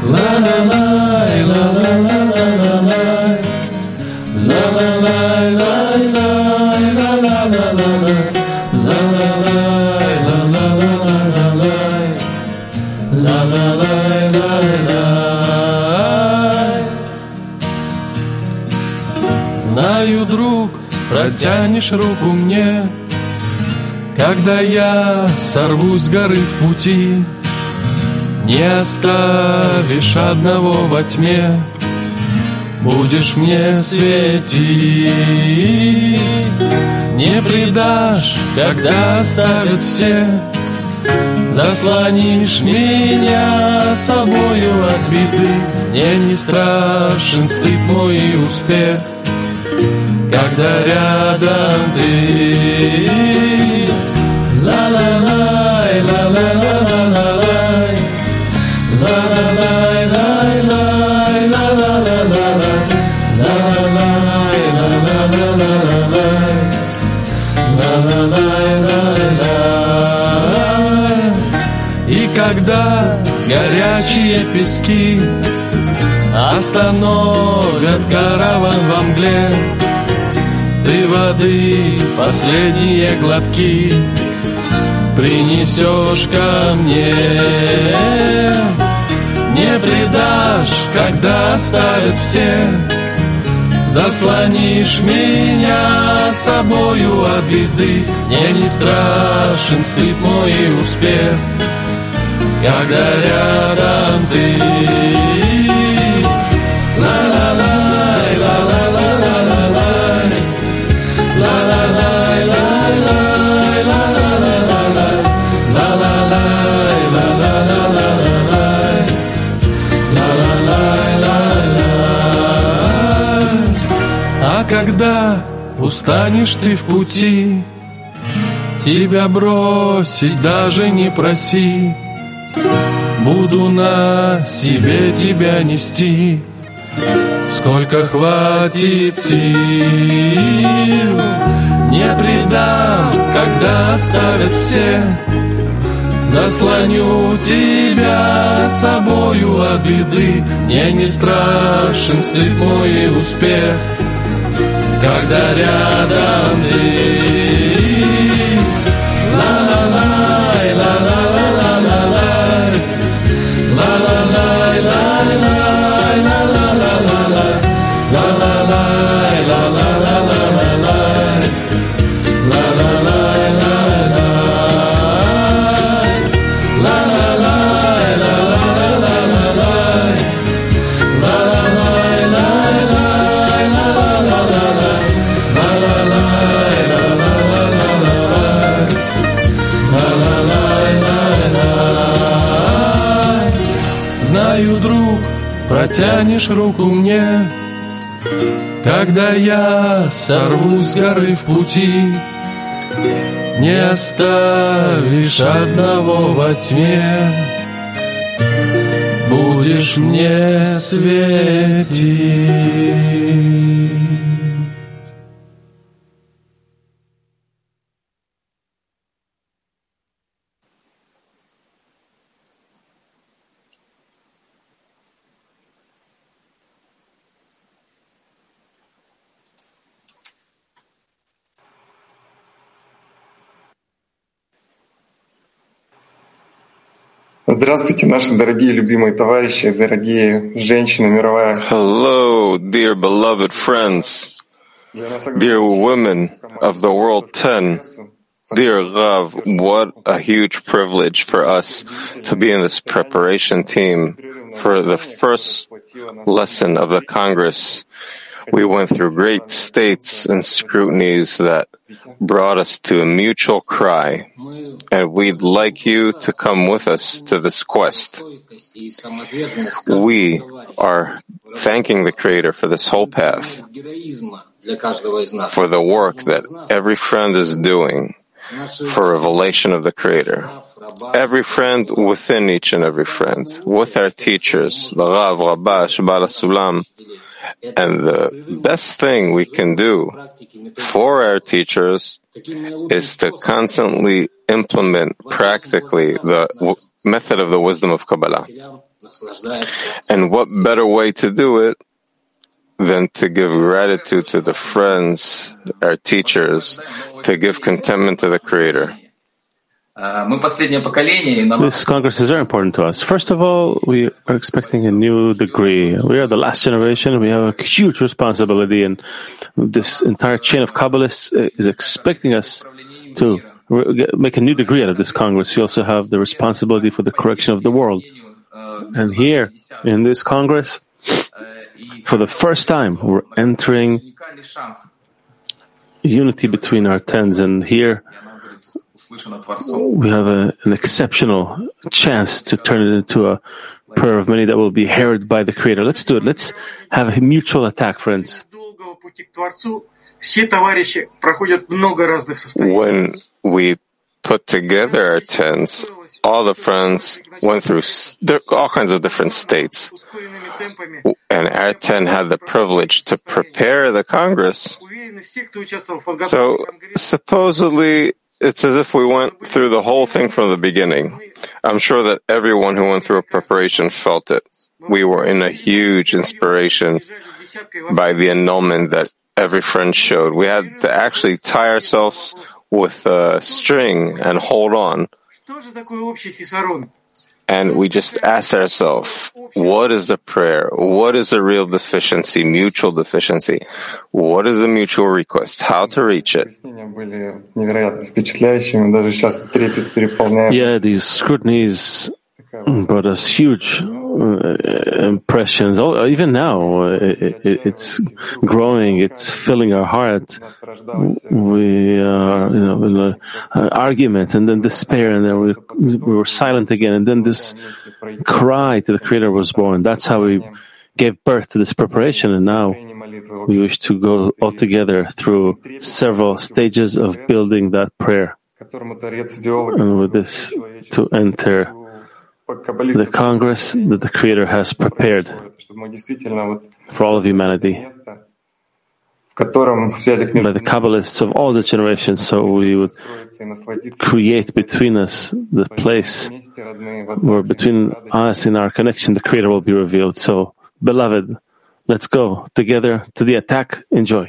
Знаю, друг, протянешь руку мне, когда я сорвусь с горы в пути. Не оставишь одного во тьме, будешь мне светить. Не предашь, когда оставят все, заслонишь меня собою от беды. Мне не страшен стыд мой и успех, когда рядом ты. Ла-ла-лай, ла-ла-ла-ла-лай, ла-ла-лай, лай-лай, ла-ла-ла-ла-лай, ла-ла-лай, ла-ла-ла-ла-лай, ла-ла-лай, лай-лай. И когда горячие пески остановят караван во мгле, ты воды последние глотки принесешь ко мне. Не предашь, когда оставят все, заслонишь меня собою от беды. Мне не страшен стыд мой и успех, когда рядом ты. Ла-ла-лай, ла-ла-ла-ла-лай, ла-ла-лай, лай-лай, ла-ла-ла-ла-лай, ла-ла-лай, ла-ла-ла-ла-лай, ла-ла-лай, лай-лай. А когда устанешь ты в пути, тебя бросить даже не проси, буду на себе тебя нести, сколько хватит сил. Не предам, когда оставят все, заслоню тебя собою от беды. Мне не страшен стыд мой и успех, когда рядом ты. Ла-ла-лай, ла-ла-ла-ла-лай, ла-ла-лай, лай-лай, ла-ла-ла-ла-лай, ла-ла-лай, ла-ла-ла-ла-лай, ла-ла-лай, лай-лай, ла-ла-лай, ла-ла-ла-ла-лай, ла-ла-лай, лай-лай, ла-ла-ла-ла-лай, ла-ла-лай, ла-ла-лай. Знаю, друг, протянешь руку мне, когда я сорвусь с горы в пути. Не оставишь одного во тьме, будешь мне светить. Здравствуйте, наши дорогие любимые товарищи, дорогие женщины, мировая. Hello, dear beloved friends, dear women of the world 10, dear Rav, what a huge privilege for us to be in this preparation team for the first lesson of the Congress. We went through great states and scrutinies that brought us to a mutual cry, and we'd like you to come with us to this quest. We are thanking the Creator for this whole path, for the work that every friend is doing for revelation of the Creator. Every friend within each and every friend, with our teachers, the Rav, Rabash, Bala Sulam. And the best thing we can do for our teachers is to constantly implement practically the method of the wisdom of Kabbalah. And what better way to do it than to give gratitude to the friends, our teachers, to give contentment to the Creator. This Congress is very important to us. First of all, we are expecting a new degree. We are the last generation. We have a huge responsibility, and this entire chain of Kabbalists is expecting us to make a new degree out of this Congress. We also have the responsibility for the correction of the world. And here, in this Congress, for the first time, we're entering unity between our tens, and here we have an exceptional chance to turn it into a prayer of many that will be heard by the Creator. Let's do it. Let's have a mutual attack, friends. When we put together our tens, all the friends went through all kinds of different states. And our 10 had the privilege to prepare the Congress. So supposedly, it's as if we went through the whole thing from the beginning. I'm sure that everyone who went through a preparation felt it. We were in a huge inspiration by the annulment that every friend showed. We had to actually tie ourselves with a string and hold on. And we just asked ourselves, what is the prayer? What is the real deficiency, mutual deficiency? What is the mutual request? How to reach it? Yeah, these scrutinies brought us huge impressions. Even now, it's growing. It's filling our heart. We are, in an argument, and then despair, and then we were silent again, and then this cry to the Creator was born. That's how we gave birth to this preparation, and now we wish to go all together through several stages of building that prayer, and with this to enter the Congress that the Creator has prepared for all of humanity by the Kabbalists of all the generations, so we would create between us the place where between us and our connection the Creator will be revealed. So, beloved, let's go together to the attack. Enjoy.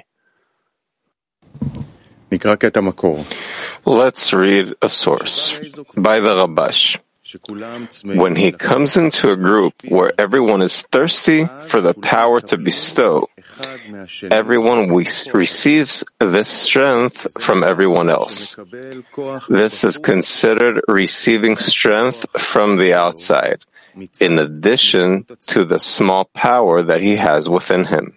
Let's read a source by the Rabash. When he comes into a group where everyone is thirsty for the power to bestow, everyone receives this strength from everyone else. This is considered receiving strength from the outside, in addition to the small power that he has within him.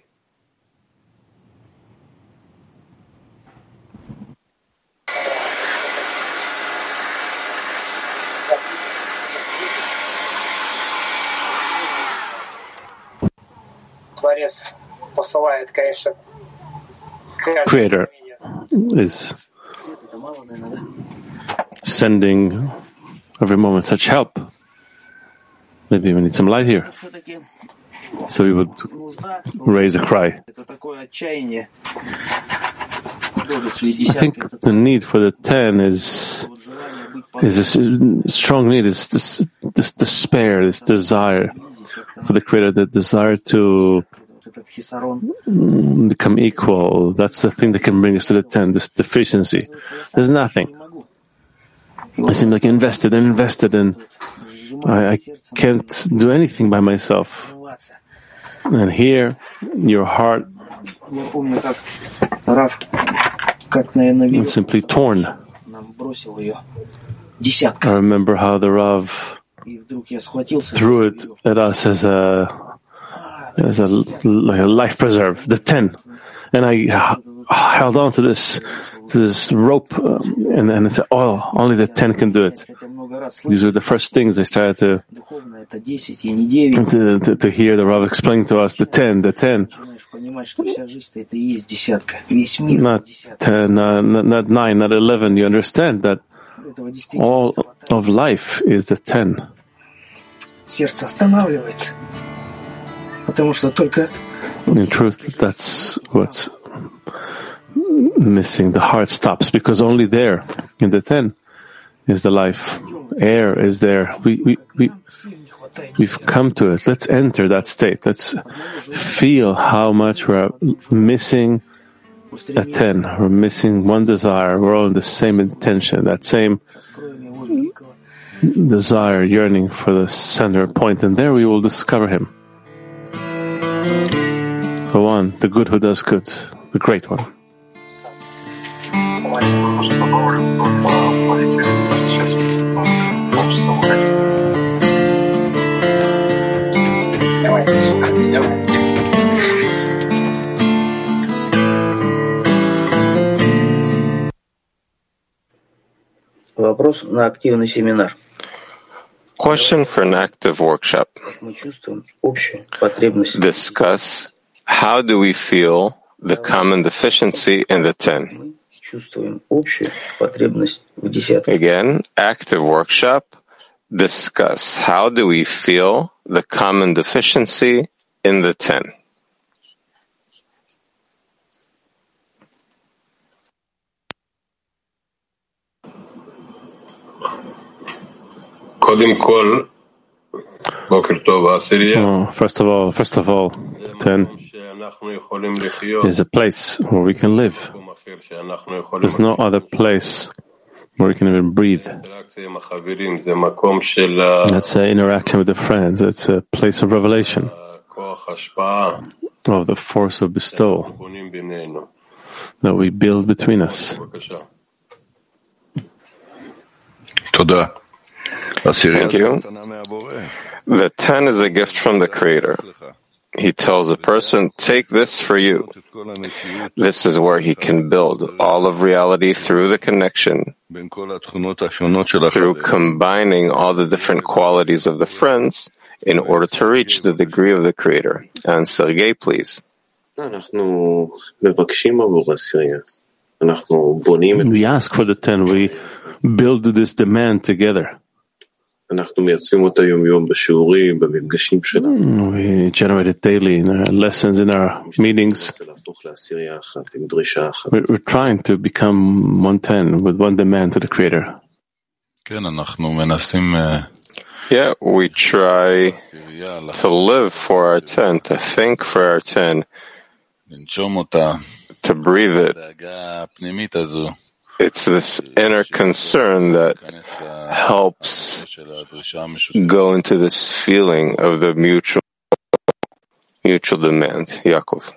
Creator is sending every moment such help. Maybe we need some light here. So we would raise a cry. I think the need for the 10 is a strong need, is this despair, this desire for the Creator, the desire to become equal. That's the thing that can bring us to the 10, this deficiency. There's nothing. I seem like invested and I can't do anything by myself. And here, your heart is simply torn. I remember how the Rav threw it at us as a life preserve, the 10, and I held on to this rope, and I said, "Oh, only the 10 can do it." These were the first things I started to hear the Rav explain to us: the 10, not 10, not 9, not 11. You understand that all of life is the 10. In truth, that's what's missing. The heart stops because only there, in the 10, is the life. Air is there. We we've come to it. Let's enter that state. Let's feel how much we're missing a 10. We're missing one desire. We're all in the same intention, that same desire, yearning for the center point. And there we will discover him. The one, the good who does good, the great one. Вопрос на активный семинар. Question for an active workshop. Мы чувствуем общую потребность. Discuss how do we feel the common deficiency in the 10. Мы чувствуем общую потребность в десятке. Again, active workshop. Discuss how do we feel the common deficiency in the 10. First of all, 10 is a place where we can live. There's no other place where we can even breathe. That's an interaction with the friends. It's a place of revelation of the force of bestowal that we build between us. Thank you. The 10 is a gift from the Creator. He tells a person, take this for you. This is where he can build all of reality through the connection, through combining all the different qualities of the friends in order to reach the degree of the Creator. And Sergei, please. We ask for the 10. We build this demand together. We generate it daily in our lessons, in our meetings. We're trying to become 110 with one demand to the Creator. Yeah, we try to live for our 10, to think for our 10, to breathe it. It's this inner concern that helps go into this feeling of the mutual demand. Yaakov.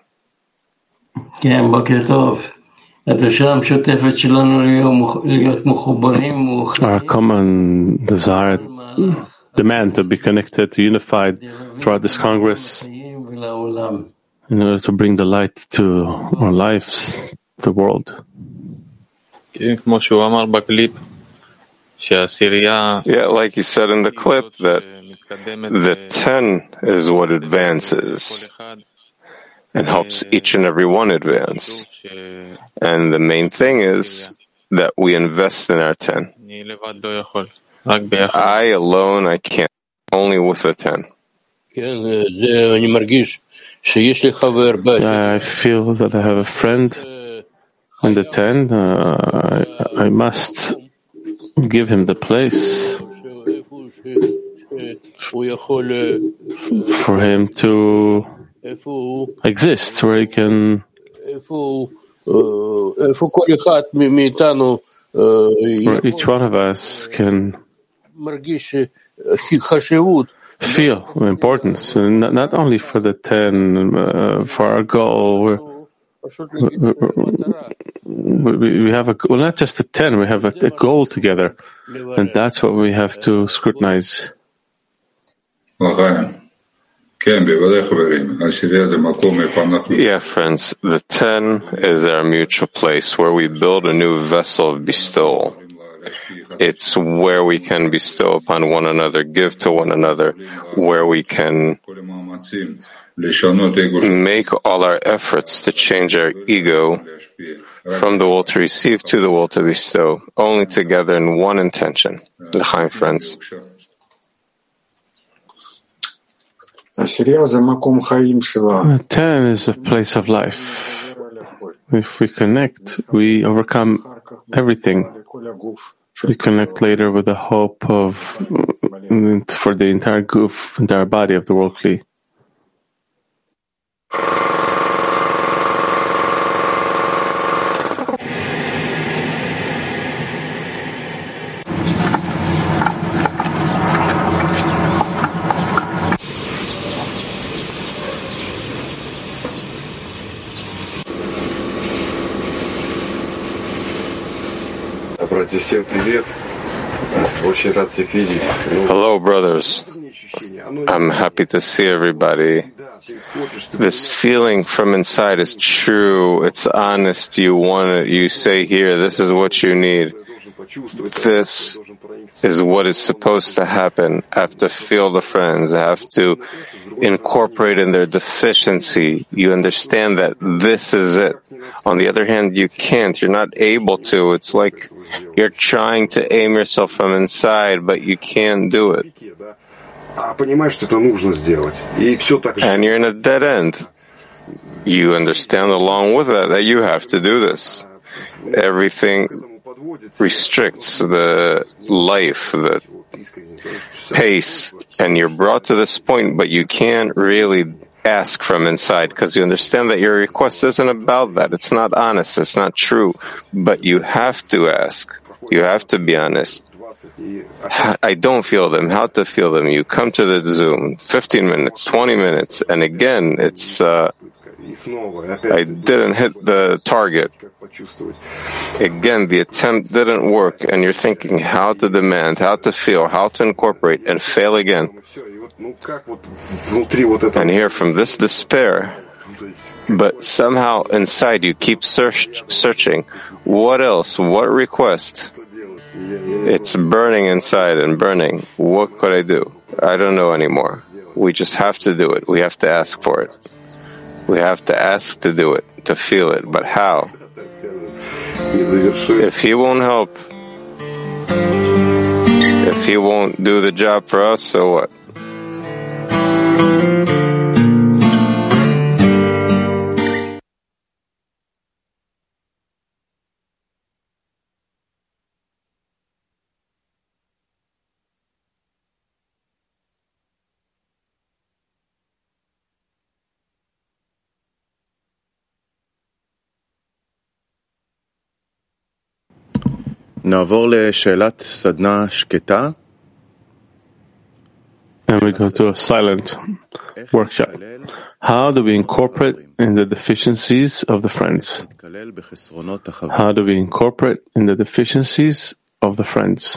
Our common desire, demand to be connected, to unified throughout this Congress, in order to bring the light to our lives, the world. Yeah, like he said in the clip, that the 10 is what advances and helps each and every one advance. And the main thing is that we invest in our 10. I alone, I can't, only with the 10. I feel that I have a friend in the 10. I must give him the place for him to exist, where he can, where each one of us can feel the importance, and not only for the 10, for our goal. We have a, well, not just the 10, we have a goal together, and that's what we have to scrutinize. Yeah, friends, the 10 is our mutual place where we build a new vessel of bestowal. It's where we can bestow upon one another, give to one another, where we can make all our efforts to change our ego from the will to receive to the will to bestow, only together in one intention. L'chaim, friends. 10 is a place of life. If we connect, we overcome everything. You connect later with the hope of for the entire body of the world Kli. Hello, brothers. I'm happy to see everybody. This feeling from inside is true. It's honest. You want it. You say here, this is what you need. This is what is supposed to happen. I have to feel the friends. I have to incorporate in their deficiency. You understand that this is it. On the other hand, you can't. You're not able to. It's like you're trying to aim yourself from inside, but you can't do it. And you're in a dead end. You understand along with that you have to do this. Everything restricts the life, the pace, and you're brought to this point, but you can't really ask from inside because you understand that your request isn't about that. It's not honest. It's not true. But you have to ask. You have to be honest. I don't feel them. How to feel them? You come to the Zoom, 15 minutes, 20 minutes, and again, it's I didn't hit the target. Again, the attempt didn't work, and you're thinking how to demand, how to feel, how to incorporate, and fail again. And here from this despair, but somehow inside you keep searching. What else? What request? It's burning inside and burning. What could I do? I don't know anymore. We just have to do it. We have to ask for it. We have to ask to do it, to feel it. But how? If he won't help, if he won't do the job for us, so what? נעבור לשאלת סדנה שקטה. And we go to a silent workshop. How do we incorporate in the deficiencies of the friends? How do we incorporate in the deficiencies of the friends?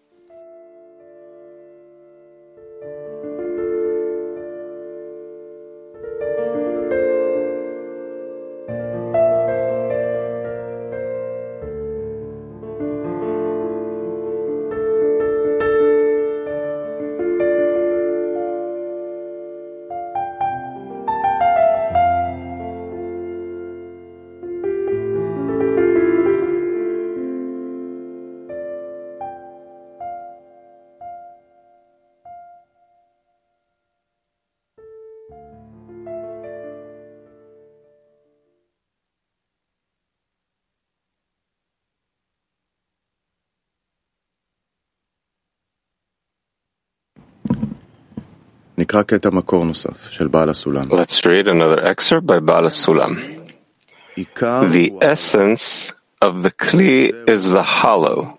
Let's read another excerpt by Baal HaSulam. The essence of the Kli is the hollow.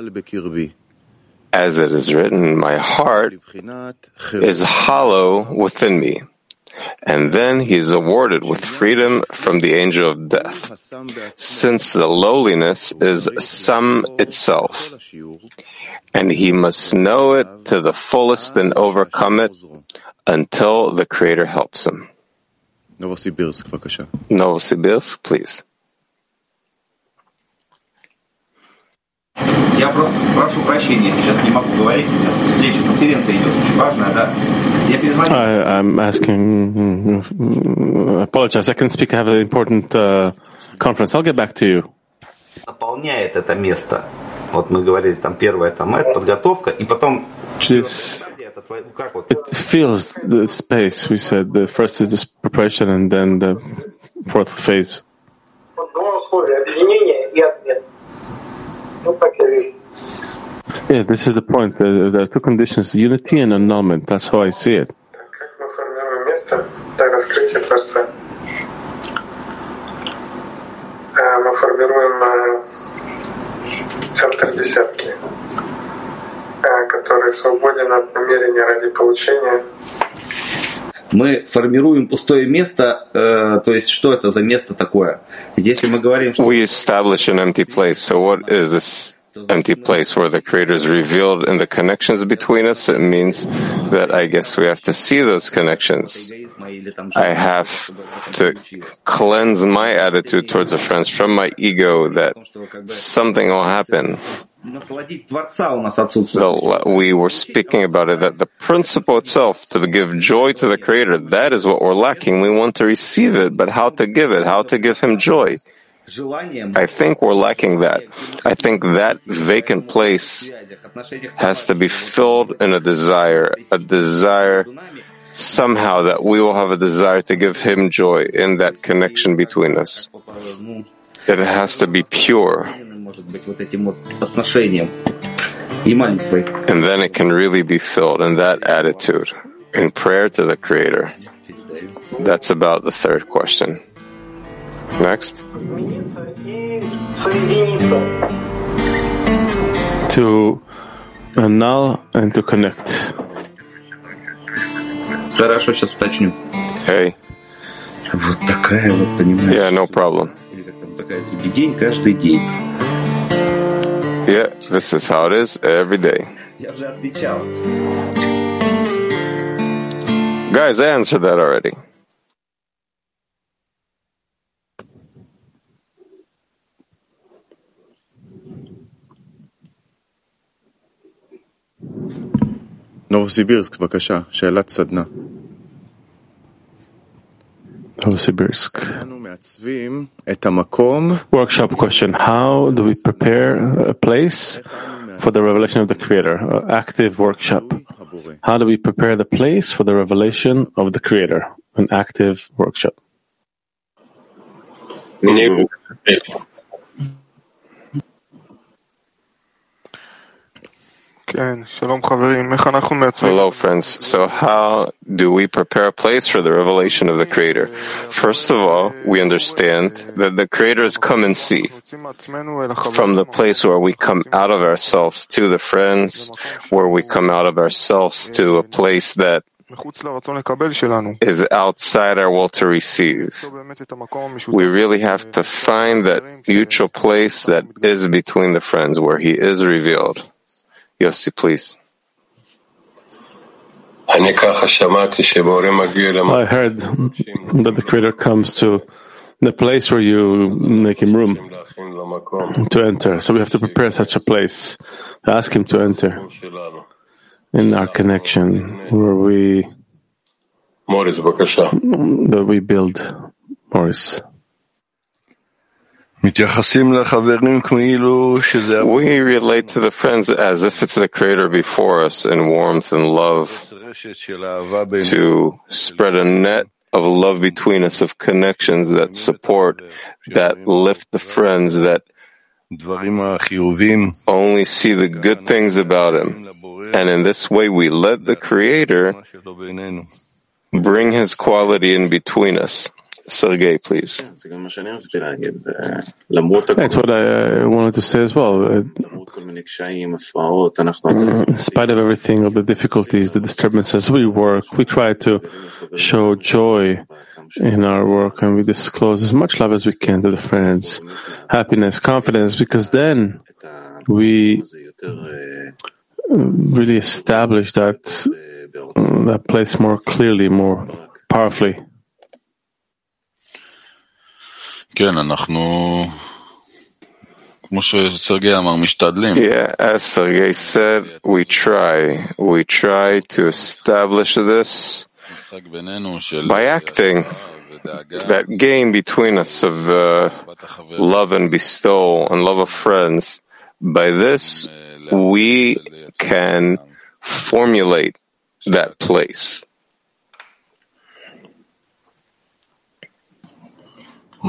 As it is written, my heart is hollow within me. And then he is awarded with freedom from the angel of death, since the lowliness is sum itself, and he must know it to the fullest and overcome it until the Creator helps him. Novosibirsk, please. Я просто прошу прощения, сейчас не могу говорить. Встреча, конференция идет, очень важная, да. Я перезвоню. I'm asking, I apologize, I can speak, I have an important conference. I'll get back to you. Наполняет это место. Вот мы говорили, там первое, там это, подготовка, и потом... It fills the space, we said. The first is this preparation and then the fourth phase. Yeah, this is the point. There are two conditions: unity and annulment. That's how I see it. Мы формируем центр десятки, который свободен от намерения ради получения. Мы формируем пустое место, то есть что это за место такое? Если мы говорим, что... We establish an empty place. So what is this empty place where the Creator is revealed in the connections between us? It means that I guess we have to see those connections. I have to cleanse my attitude towards the friends from my ego that something will happen. We were speaking about it, that the principle itself, to give joy to the Creator, that is what we're lacking. We want to receive it, but how to give it, how to give Him joy. I think we're lacking that. I think that vacant place has to be filled in a desire somehow that we will have a desire to give Him joy in that connection between us. It has to be pure. And then it can really be filled in that attitude, in prayer to the Creator. That's about the third question. Next. To annul and to connect. Хорошо, сейчас уточню. Hey. Вот такая вот, понимаешь? Yeah, no problem. Или как там такая тебе день каждый день. Yeah, this is how it is every day. Я уже отвечал. Guys, I answered that already. נובוסיבירסק, בבקשה, שאלת סדנה. Novosibirsk. Workshop question. How do we prepare a place for the revelation of the Creator? Active workshop. How do we prepare the place for the revelation of the Creator? An active workshop. Hello, friends. So how do we prepare a place for the revelation of the Creator? First of all, we understand that the Creator is come and see. From the place where we come out of ourselves to the friends, where we come out of ourselves to a place that is outside our will to receive. We really have to find that mutual place that is between the friends, where He is revealed. Yossi, please. I heard that the Creator comes to the place where you make Him room to enter. So we have to prepare such a place, to ask Him to enter in our connection, where we build. Morris. We relate to the friends as if it's the Creator before us in warmth and love, to spread a net of love between us, of connections that support, that lift the friends, that only see the good things about Him. And in this way we let the Creator bring His quality in between us. Sergei, please. That's what I wanted to say as well. In spite of everything, of the difficulties, the disturbances, we work, we try to show joy in our work, and we disclose as much love as we can to the friends, happiness, confidence, because then we really establish that place more clearly, more powerfully. Yeah, as Sergei said, we try to establish this by acting, that game between us of love and bestowal and love of friends. By this, we can formulate that place.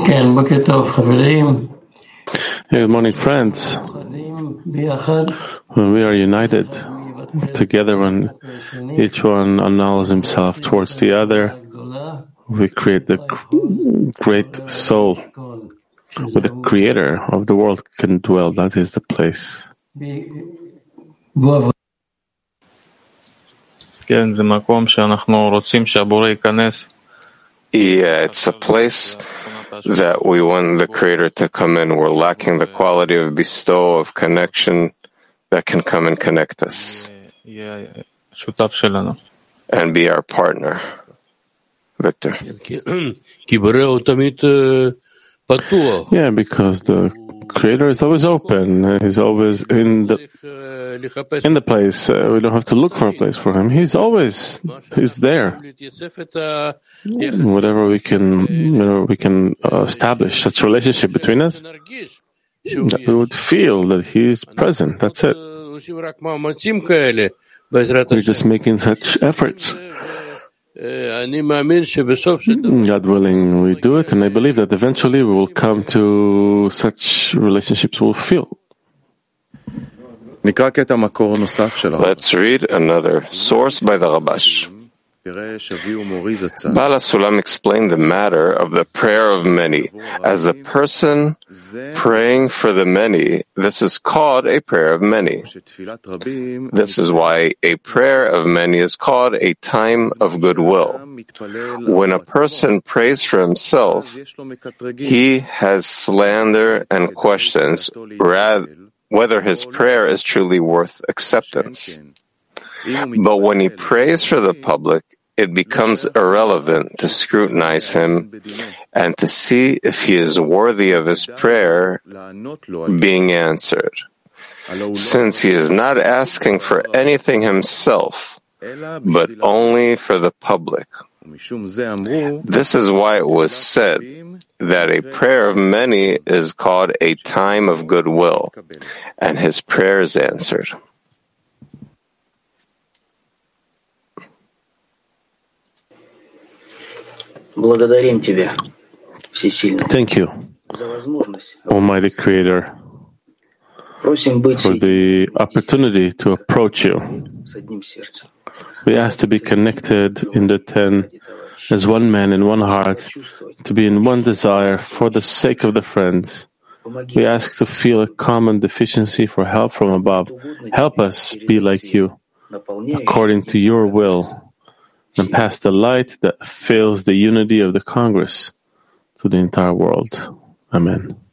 Good morning, friends. When we are united together, when each one annuls himself towards the other, we create the great soul where the creator of the world can dwell. That is the place. Yeah, it's a place that we want the Creator to come in. We're lacking the quality of bestow, of connection that can come and connect us and be our partner. Victor. Yeah, because the Creator is always open. He's always in the place. We don't have to look for a place for him. He's there. Whatever we can establish such a relationship between us, that we would feel that he's present. That's it. We're just making such efforts. God willing, we do it, and I believe that eventually we will come to such relationships we'll feel. Let's read another source by the Rabash. Baal HaSulam explained the matter of the prayer of many. As a person praying for the many, this is called a prayer of many. This is why a prayer of many is called a time of goodwill. When a person prays for himself, he has slander and questions whether his prayer is truly worth acceptance. But when he prays for the public, it becomes irrelevant to scrutinize him and to see if he is worthy of his prayer being answered, since he is not asking for anything himself, but only for the public. This is why it was said that a prayer of many is called a time of goodwill, and his prayer is answered. Thank you, Almighty Creator, for the opportunity to approach you. We ask to be connected in the 10 as one man in one heart, to be in one desire for the sake of the friends. We ask to feel a common deficiency for help from above. Help us be like you, according to your will, and pass the light that fills the unity of the Congress to the entire world. Amen.